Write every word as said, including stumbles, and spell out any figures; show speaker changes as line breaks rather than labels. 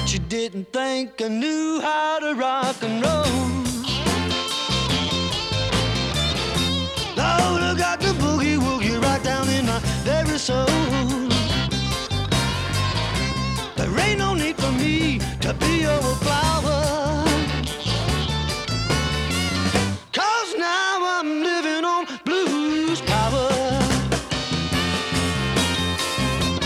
She didn't think I knew how to rock and roll.